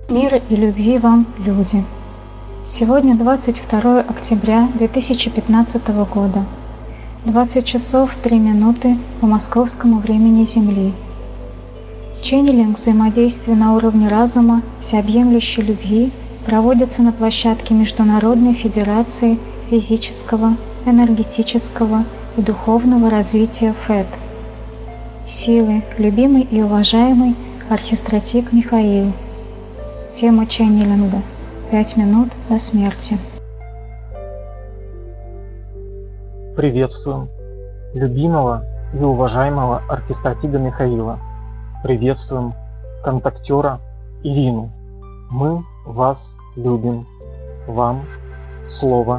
Мира и любви вам, люди! Сегодня 22 октября 2015 года, 20 часов 3 минуты по московскому времени Земли. Ченнелинг взаимодействия на уровне разума всеобъемлющей любви проводится на площадке Международной Федерации физического, энергетического и духовного развития ФЭД. Силы, любимый и уважаемый архистратик Михаил. Тема ченнелинга. 5 минут до смерти. Приветствуем любимого и уважаемого архистратига Михаила. Приветствуем контактера Ирину. Мы вас любим. Вам слово.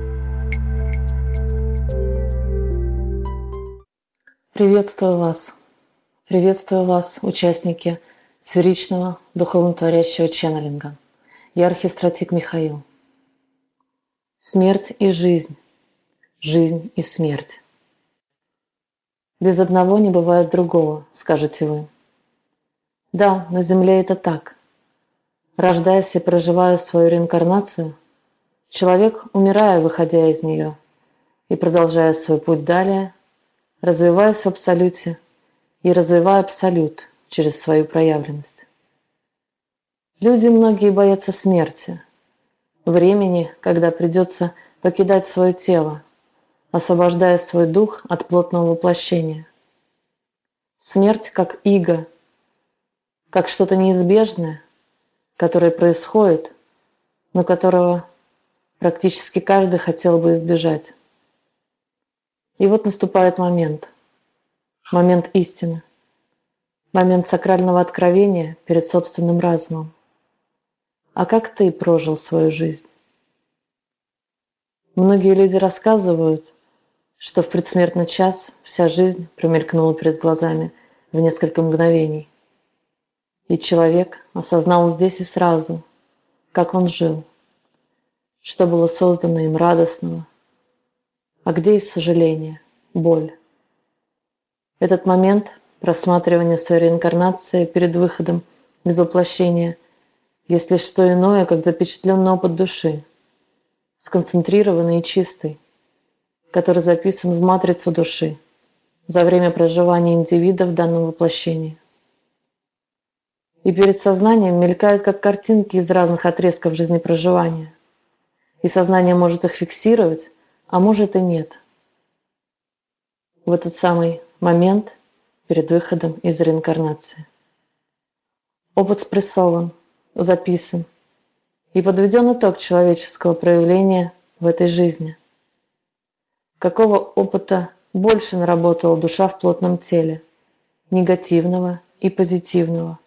Приветствую вас, участники сферичного духовно-творящего ченнелинга. Я архистратик Михаил. Смерть и жизнь, жизнь и смерть. Без одного не бывает другого, скажете вы. Да, на Земле это так. Рождаясь и проживая свою реинкарнацию, человек, умирая, выходя из нее, и продолжая свой путь далее, развиваясь в Абсолюте и развивая Абсолют через свою проявленность. Люди многие боятся смерти, времени, когда придется покидать свое тело, освобождая свой дух от плотного воплощения. Смерть как иго, как что-то неизбежное, которое происходит, но которого практически каждый хотел бы избежать. И вот наступает момент истины, момент сакрального откровения перед собственным разумом. А как ты прожил свою жизнь? Многие люди рассказывают, что в предсмертный час вся жизнь промелькнула перед глазами в несколько мгновений. И человек осознал здесь и сразу, как он жил, что было создано им радостного, а где есть сожаление, боль. Этот момент просматривания своей реинкарнации перед выходом из воплощения есть лишь что иное, как запечатленный опыт души, сконцентрированный и чистый, который записан в матрицу души за время проживания индивида в данном воплощении. И перед сознанием мелькают как картинки из разных отрезков жизнепроживания, и сознание может их фиксировать, а может и нет. В этот самый момент перед выходом из реинкарнации. Опыт спрессован, записан и подведен итог человеческого проявления в этой жизни. Какого опыта больше наработала душа в плотном теле, негативного и позитивного?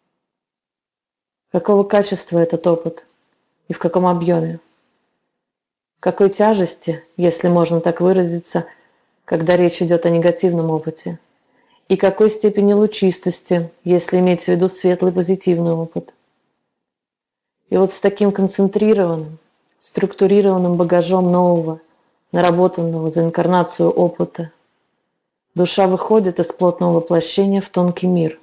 Какого качества этот опыт и в каком объеме? Какой тяжести, если можно так выразиться, когда речь идет о негативном опыте? И какой степени лучистости, если иметь в виду светлый позитивный опыт? И вот с таким концентрированным, структурированным багажом нового, наработанного за инкарнацию опыта, душа выходит из плотного воплощения в тонкий мир.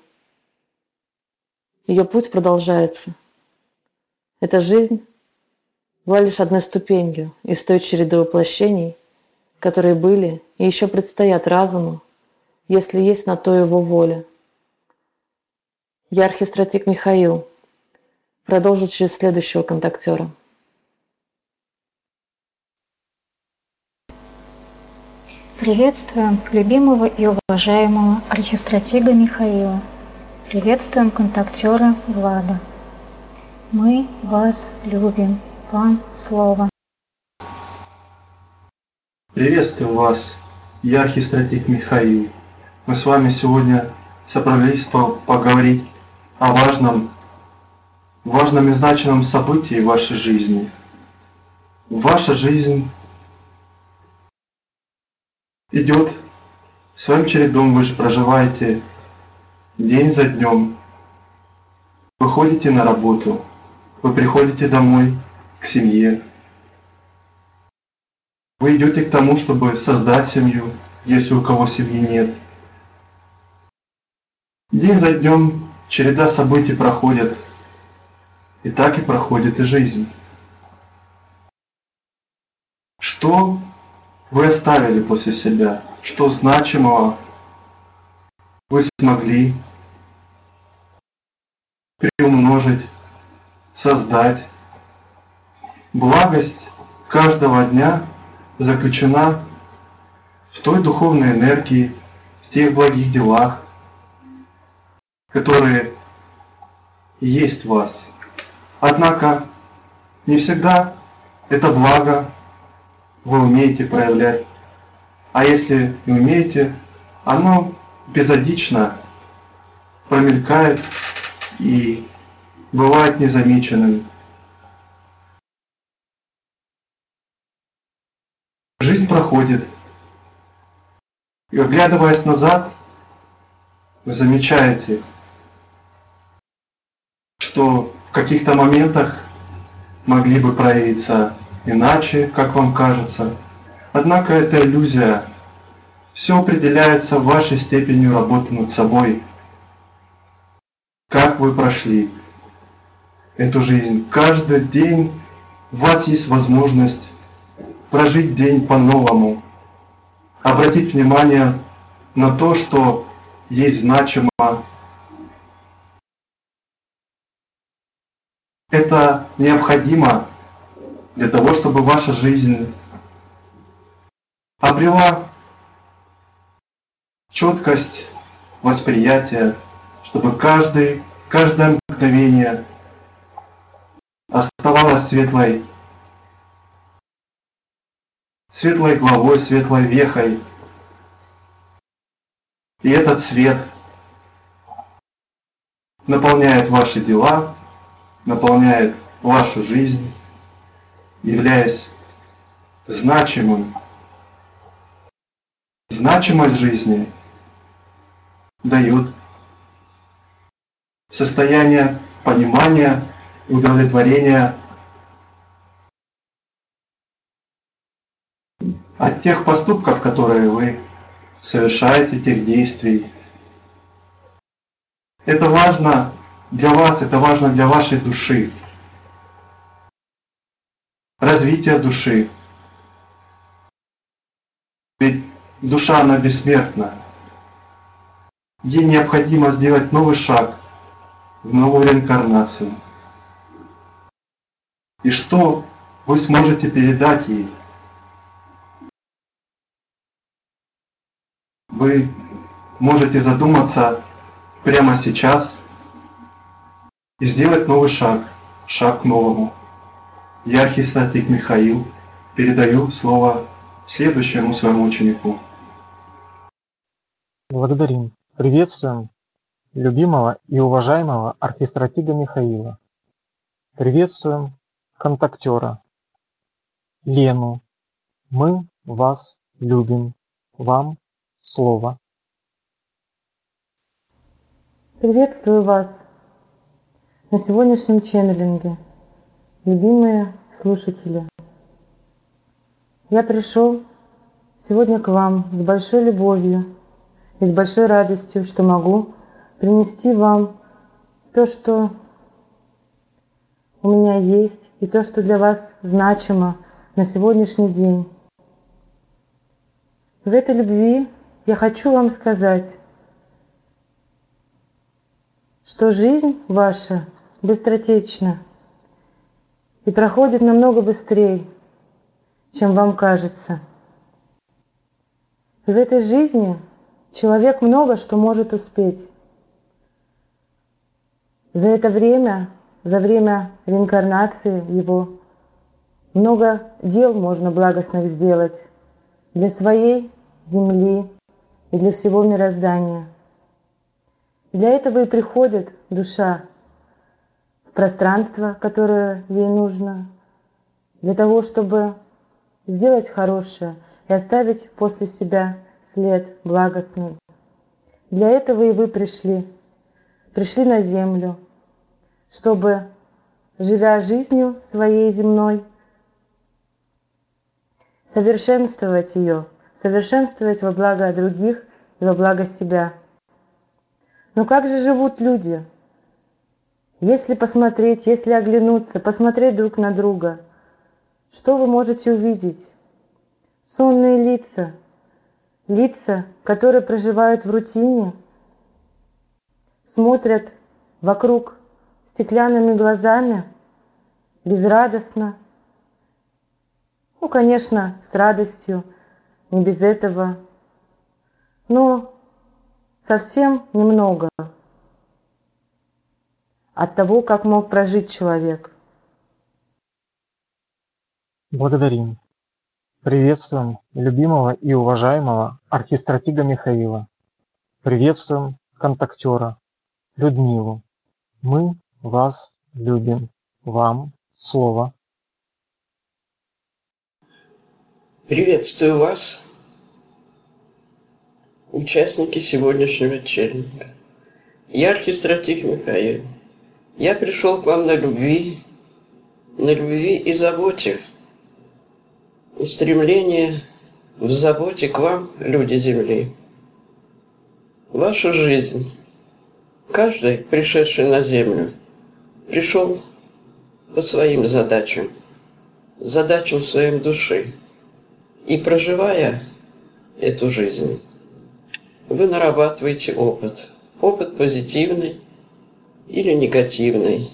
Ее путь продолжается. Эта жизнь была лишь одной ступенью из той череды воплощений, которые были и еще предстоят разуму, если есть на то его воля. Я архистратик Михаил. Продолжу через следующего контактера. Приветствуем любимого и уважаемого архистратига Михаила. Приветствуем контактера Влада. Мы вас любим. Вам слово. Приветствую вас, я архистратик Михаил. Мы с вами сегодня собрались поговорить о важном и значимом событии в вашей жизни. Ваша жизнь идет своим чередом, вы же проживаете день за днем. Вы ходите на работу, вы приходите домой к семье. Вы идете к тому, чтобы создать семью, если у кого семьи нет. День за днем череда событий проходит. И так и проходит и жизнь. Что вы оставили после себя? Что значимого вы смогли приумножить, создать? Благость каждого дня заключена в той духовной энергии, в тех благих делах, которые есть в вас. Однако не всегда это благо вы умеете проявлять. А если не умеете, оно эпизодично промелькает и бывает незамеченным. Жизнь проходит, и оглядываясь назад, вы замечаете, что в каких-то моментах могли бы проявиться иначе, как вам кажется. Однако это иллюзия. Все определяется вашей степенью работы над собой. Как вы прошли эту жизнь. Каждый день у вас есть возможность прожить день по-новому, обратить внимание на то, что есть значимо. Это необходимо для того, чтобы ваша жизнь обрела четкость восприятия, чтобы каждое мгновение оставалось светлой главой, светлой вехой. И этот свет наполняет ваши дела, наполняет вашу жизнь, являясь значимым. Значимость жизни дает состояние понимания и удовлетворения от тех поступков, которые вы совершаете, тех действий. Это важно для вас, это важно для вашей души. Развитие души. Ведь душа, она бессмертна. Ей необходимо сделать новый шаг в новую реинкарнацию. И что вы сможете передать ей? Вы можете задуматься прямо сейчас и сделать новый шаг, шаг к новому. Я, архистратик Михаил, передаю слово следующему своему ученику. Благодарим. Приветствуем любимого и уважаемого архистратига Михаила. Приветствуем контактера Лену. Мы вас любим. Вам слово. Приветствую вас на сегодняшнем ченнелинге, любимые слушатели. Я пришел сегодня к вам с большой любовью и с большой радостью, что могу принести вам то, что у меня есть, и то, что для вас значимо на сегодняшний день. В этой любви я хочу вам сказать, что жизнь ваша быстротечна и проходит намного быстрее, чем вам кажется. И в этой жизни человек много что может успеть. За это время, за время реинкарнации его, много дел можно благостных сделать для своей земли и для всего мироздания. Для этого и приходит душа в пространство, которое ей нужно, для того, чтобы сделать хорошее и оставить после себя след благостный. Для этого и вы пришли на землю, чтобы, живя жизнью своей земной, совершенствовать ее, совершенствовать во благо других и во благо себя. Но как же живут люди? Если посмотреть, если оглянуться, посмотреть друг на друга, что вы можете увидеть? Сонные лица, лица, которые проживают в рутине, смотрят вокруг стеклянными глазами, безрадостно. Ну, конечно, с радостью, не без этого, но совсем немного от того, как мог прожить человек. Благодарим. Приветствуем любимого и уважаемого архистратига Михаила. Приветствуем контактера Людмилу. Мы вас любим. Вам слово. Приветствую вас, участники сегодняшнего челленджа. Я архистратиг Михаил. Я пришел к вам на любви и заботе. Устремление в заботе к вам, люди Земли. Вашу жизнь, каждый, пришедший на Землю, пришел по своим задачам своей души. И проживая эту жизнь, вы нарабатываете опыт позитивный или негативный.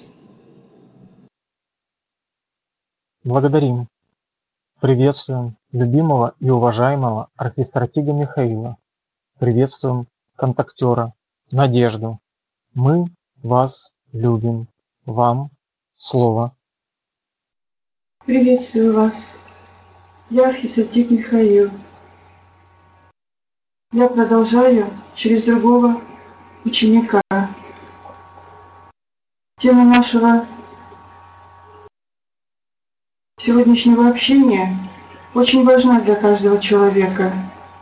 Благодарим. Приветствуем любимого и уважаемого архистратига Михаила. Приветствуем контактера Надежду. Мы вас любим. Вам слово. Приветствую вас. Я архистратиг Михаил. Я продолжаю через другого ученика. Тема нашего сегодняшнего общения очень важна для каждого человека.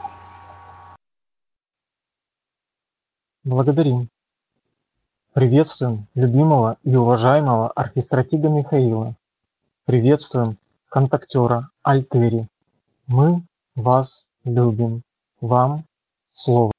Благодарим. Приветствуем любимого и уважаемого архистратига Михаила. Приветствуем контактера Альтери. Мы вас любим. Вам слово.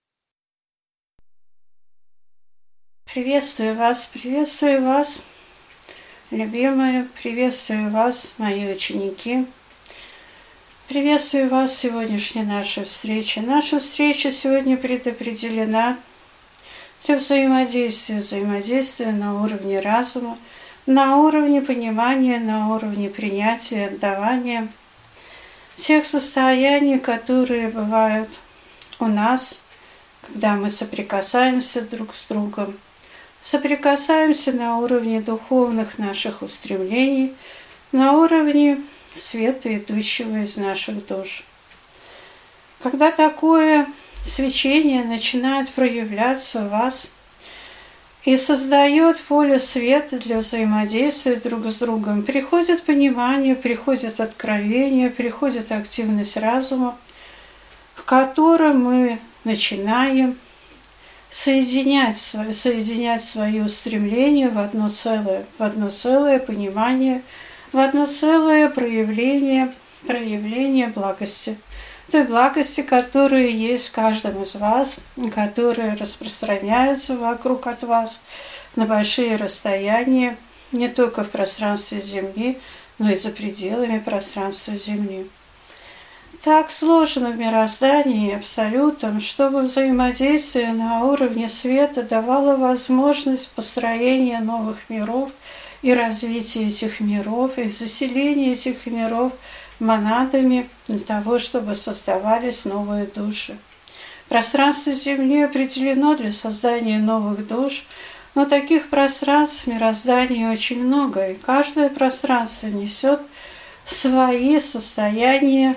Приветствую вас, любимые, приветствую вас, мои ученики. Приветствую вас в сегодняшней нашей встрече. Наша встреча сегодня предопределена для взаимодействия на уровне разума, на уровне понимания, на уровне принятия, отдавания всех состояний, которые бывают у нас, когда мы соприкасаемся друг с другом, соприкасаемся на уровне духовных наших устремлений, на уровне света, идущего из наших душ. Когда такое свечение начинает проявляться в вас и создает поле света для взаимодействия друг с другом, приходит понимание, приходит откровение, приходит активность разума, в котором мы начинаем соединять свои устремления в одно целое понимание, в одно целое проявление благости. Той благости, которая есть в каждом из вас, которая распространяется вокруг от вас на большие расстояния, не только в пространстве Земли, но и за пределами пространства Земли. Так сложно в мироздании абсолютом, чтобы взаимодействие на уровне света давало возможность построения новых миров и развития этих миров, и заселения этих миров монадами для того, чтобы создавались новые души. Пространство Земли определено для создания новых душ, но таких пространств в мироздании очень много, и каждое пространство несет свои состояния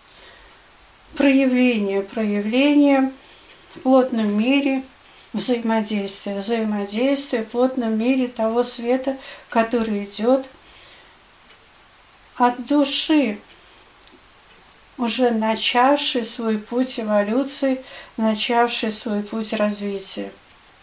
проявления в плотном мире взаимодействия в плотном мире того света, который идет от души, уже начавший свой путь эволюции, начавший свой путь развития.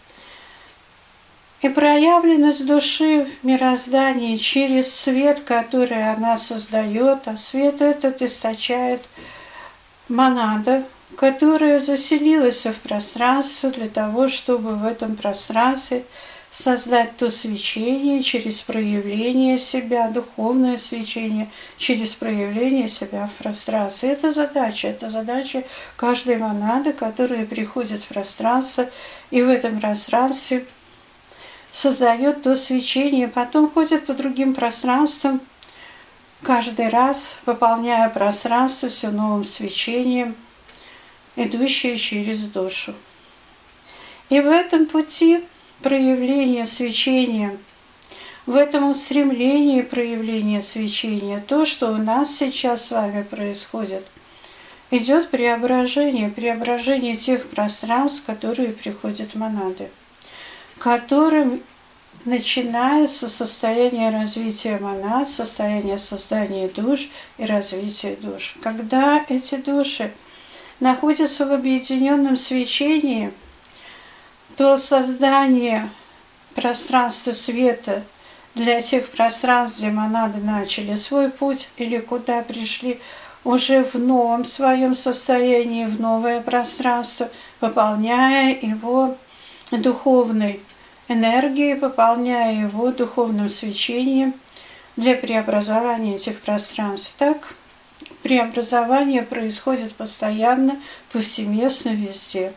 И проявленность души в мироздании через свет, который она создает, а свет этот источает монада, которая заселилась в пространство для того, чтобы в этом пространстве создать то свечение через проявление себя, духовное свечение через проявление себя в пространстве. Это задача каждой монады, которая приходит в пространство и в этом пространстве создает то свечение, потом ходит по другим пространствам, каждый раз пополняя пространство все новым свечением, идущее через душу. И в этом пути проявления свечения, в этом устремлении проявления свечения, то, что у нас сейчас с вами происходит, идет преображение тех пространств, в которые приходят монады, которым начинается состояние развития монад, состояние создания душ и развития душ. Когда эти души находятся в объединенном свечении, то создание пространства света для тех пространств, где монады начали свой путь или куда пришли, уже в новом своем состоянии, в новое пространство, пополняя его духовной энергией, пополняя его духовным свечением для преобразования этих пространств. Так преобразование происходит постоянно, повсеместно, везде.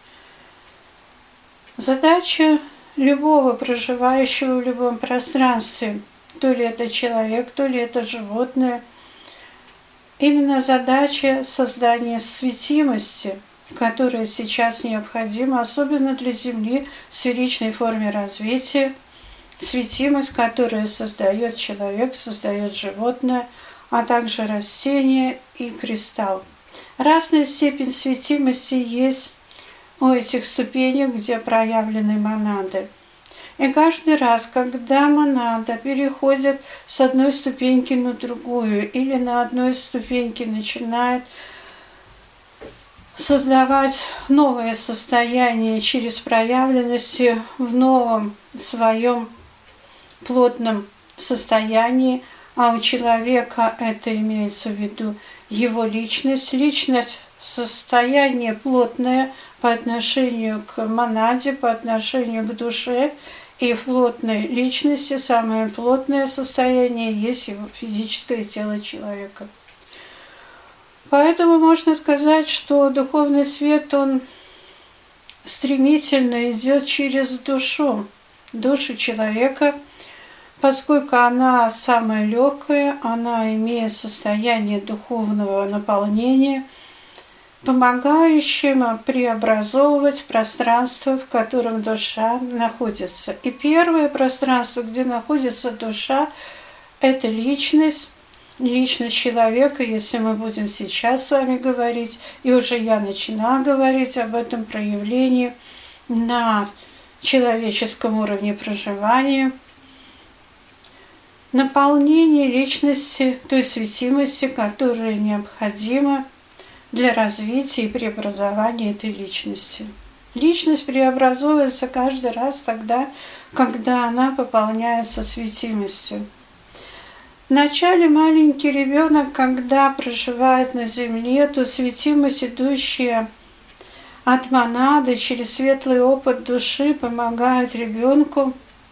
Задача любого проживающего в любом пространстве, то ли это человек, то ли это животное, именно задача создания светимости, которая сейчас необходима, особенно для Земли в сферичной форме развития, светимость, которую создает человек, создает животное, а также растение и кристалл. Разная степень светимости есть у этих ступенек, где проявлены монады. И каждый раз, когда монада переходит с одной ступеньки на другую или на одной ступеньке начинает создавать новое состояние через проявленности в новом своем плотном состоянии, а у человека это имеется в виду его личность, состояние плотное по отношению к монаде, по отношению к душе, и в плотной личности самое плотное состояние есть его физическое тело человека. Поэтому можно сказать, что духовный свет, он стремительно идет через душу человека, поскольку она самая легкая, она имеет состояние духовного наполнения, помогающим преобразовывать пространство, в котором душа находится. И первое пространство, где находится душа, это личность человека, если мы будем сейчас с вами говорить, и уже я начинаю говорить об этом проявлении на человеческом уровне проживания, наполнение личности, той светимости, которая необходима для развития и преобразования этой личности. Личность преобразуется каждый раз тогда, когда она пополняется светимостью. Вначале маленький ребенок, когда проживает на земле, то светимость, идущая от монады через светлый опыт души, помогает ребенку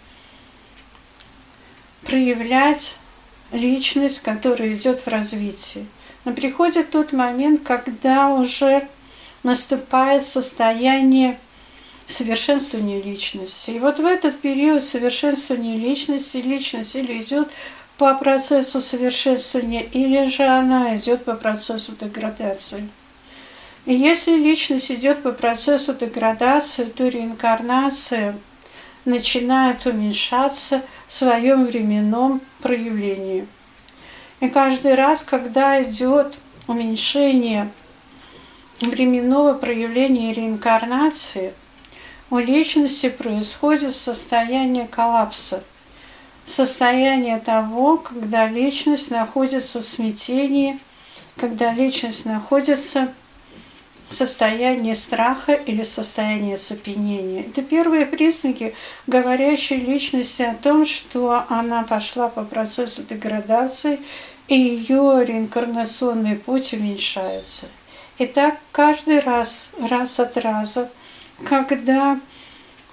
проявлять личность, которая идет в развитии. Но приходит тот момент, когда уже наступает состояние совершенствования личности. И вот в этот период совершенствования личность или идет по процессу совершенствования, или же она идет по процессу деградации. И если личность идет по процессу деградации, то реинкарнация начинает уменьшаться в своем временном проявлении. И каждый раз, когда идет уменьшение временного проявления реинкарнации, у личности происходит состояние коллапса, состояние того, когда личность находится в смятении, когда личность находится в состоянии страха или состоянии оцепенения. Это первые признаки, говорящие личности о том, что она пошла по процессу деградации, и ее реинкарнационный путь уменьшается. И так каждый раз от раза, когда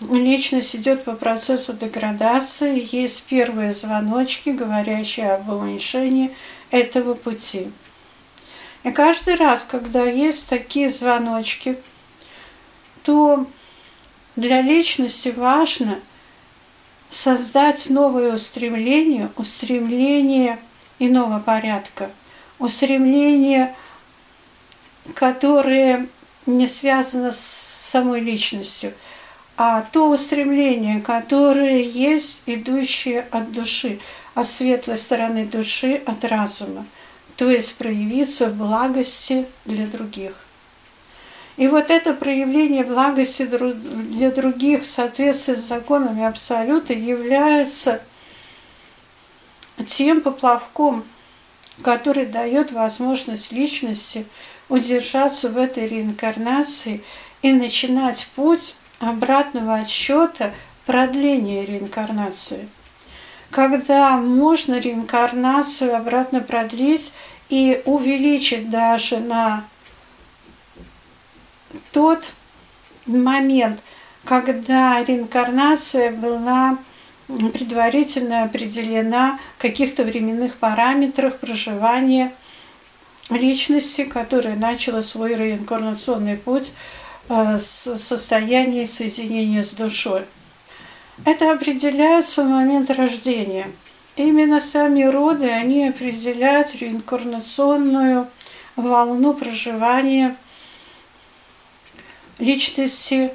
личность идет по процессу деградации, есть первые звоночки, говорящие об уменьшении этого пути. И каждый раз, когда есть такие звоночки, то для личности важно создать новое устремление, устремление иного порядка, устремление, которое не связано с самой личностью, а то устремление, которое есть, идущее от души, от светлой стороны души, от разума, то есть проявиться в благости для других. И вот это проявление благости для других в соответствии с законами Абсолюта является тем поплавком, который дает возможность личности удержаться в этой реинкарнации и начинать путь обратного отсчета продления реинкарнации. Когда можно реинкарнацию обратно продлить и увеличить даже на тот момент, когда реинкарнация была предварительно определена в каких-то временных параметрах проживания личности, которая начала свой реинкарнационный путь с состояния соединения с душой. Это определяется в момент рождения. Именно сами роды, они определяют реинкарнационную волну проживания личности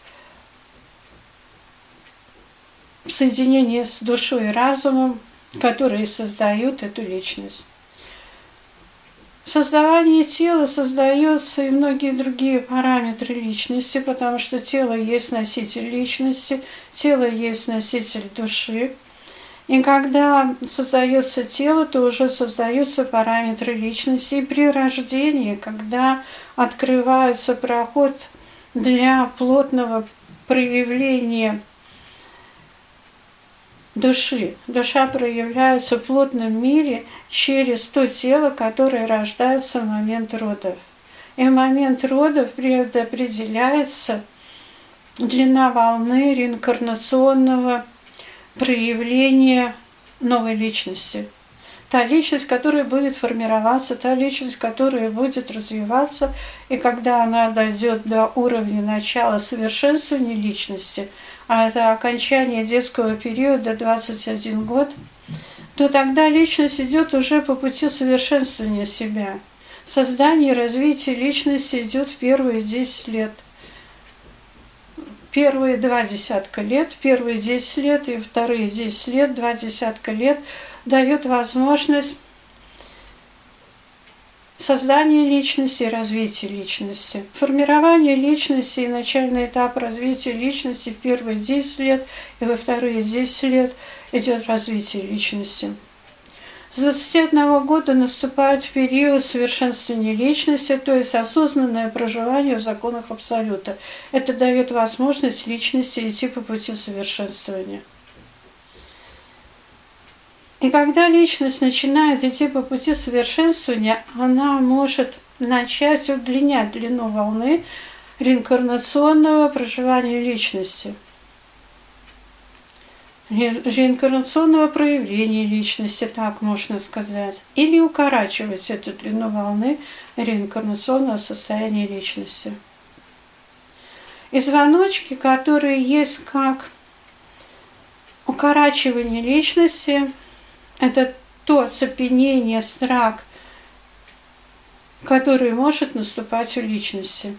в соединении с душой и разумом, которые создают эту личность. В создавании тела создаются и многие другие параметры личности, потому что тело есть носитель личности, тело есть носитель души. И когда создается тело, то уже создаются параметры личности. И при рождении, когда открывается проход для плотного проявления души. Душа проявляется в плотном мире через то тело, которое рождается в момент родов. И в момент родов предопределяется длина волны реинкарнационного проявления новой личности. Та личность, которая будет формироваться, та личность, которая будет развиваться, и когда она дойдет до уровня начала совершенствования личности, а это окончание детского периода 21 год, то тогда личность идет уже по пути совершенствования себя. Создание и развитие личности идет в первые 10 лет. Первые 2 десятка лет, первые 10 лет и вторые 10 лет, 2 десятка лет дают возможность создания личности и развития личности. Формирование личности и начальный этап развития личности в первые 10 лет и во вторые 10 лет идет развитие личности. С 21 года наступает период совершенствования личности, то есть осознанное проживание в законах Абсолюта. Это дает возможность личности идти по пути совершенствования. И когда личность начинает идти по пути совершенствования, она может начать удлинять длину волны реинкарнационного проживания личности, реинкарнационного проявления личности, так можно сказать, или укорачивать эту длину волны реинкарнационного состояния личности. И звоночки, которые есть как укорачивание личности, это то оцепенение, страх, который может наступать у личности.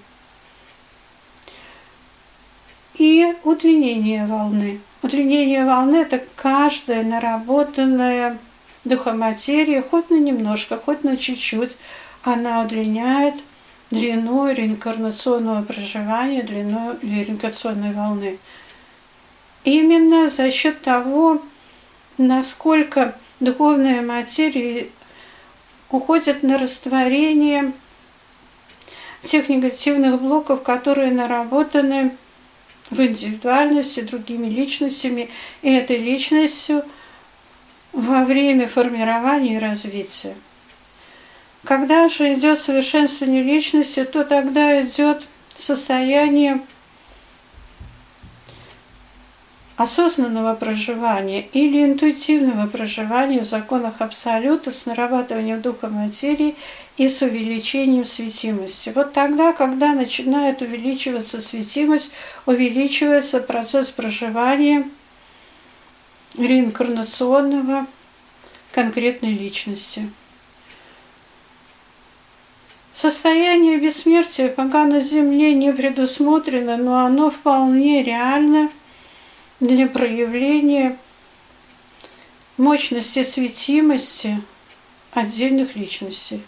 И удлинение волны. Удлинение волны – это каждая наработанная духоматерия, хоть на немножко, хоть на чуть-чуть, она удлиняет длину реинкарнационного проживания, длину реинкарнационной волны. Именно за счет того, насколько духовная материя уходит на растворение тех негативных блоков, которые наработаны в индивидуальности другими личностями и этой личностью во время формирования и развития. Когда же идет совершенствование личности, то тогда идет состояние осознанного проживания или интуитивного проживания в законах Абсолюта с нарабатыванием духа материи и с увеличением светимости. Вот тогда, когда начинает увеличиваться светимость, увеличивается процесс проживания реинкарнационного конкретной личности. Состояние бессмертия пока на Земле не предусмотрено, но оно вполне реально для проявления мощности светимости отдельных личностей.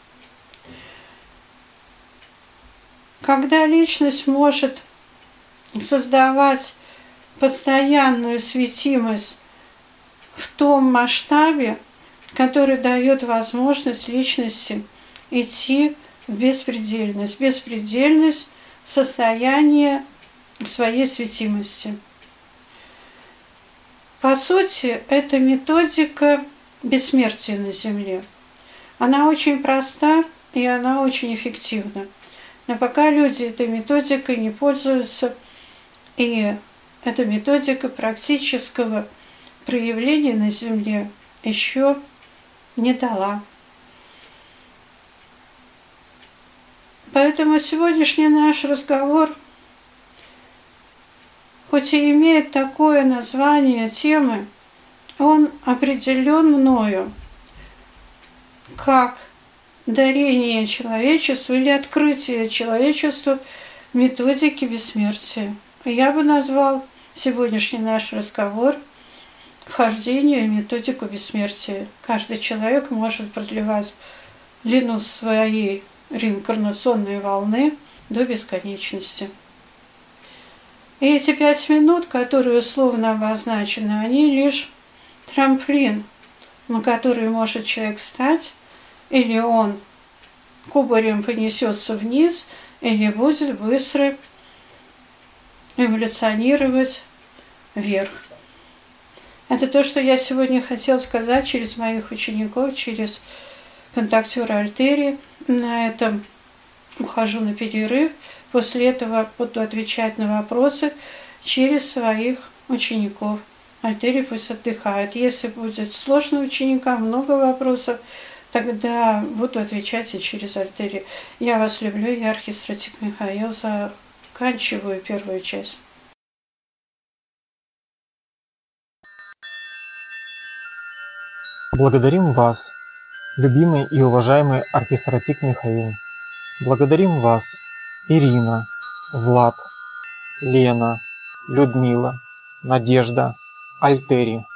Когда личность может создавать постоянную светимость в том масштабе, который дает возможность личности идти в беспредельность. Беспредельность – состояние своей светимости. По сути, это методика бессмертия на Земле. Она очень проста и она очень эффективна. Но пока люди этой методикой не пользуются, и эта методика практического проявления на Земле еще не дала. Поэтому сегодняшний наш разговор, хоть и имеет такое название темы, он определен мною как дарение человечеству или открытие человечеству методики бессмертия. Я бы назвал сегодняшний наш разговор вхождение в методику бессмертия. Каждый человек может продлевать длину своей реинкарнационной волны до бесконечности. И эти 5 минут, которые условно обозначены, они лишь трамплин, на который может человек встать, или он кубарем понесется вниз, или будет быстро эволюционировать вверх. Это то, что я сегодня хотела сказать через моих учеников, через контактера Альтери. На этом ухожу на перерыв. После этого буду отвечать на вопросы через своих учеников. Альтери пусть отдыхает. Если будет сложно ученикам, много вопросов, тогда буду отвечать и через Альтери. Я вас люблю, я архистратик Михаил. Заканчиваю первую часть. Благодарим вас, любимый и уважаемый архистратик Михаил. Благодарим вас, Ирина, Влад, Лена, Людмила, Надежда, Альтери.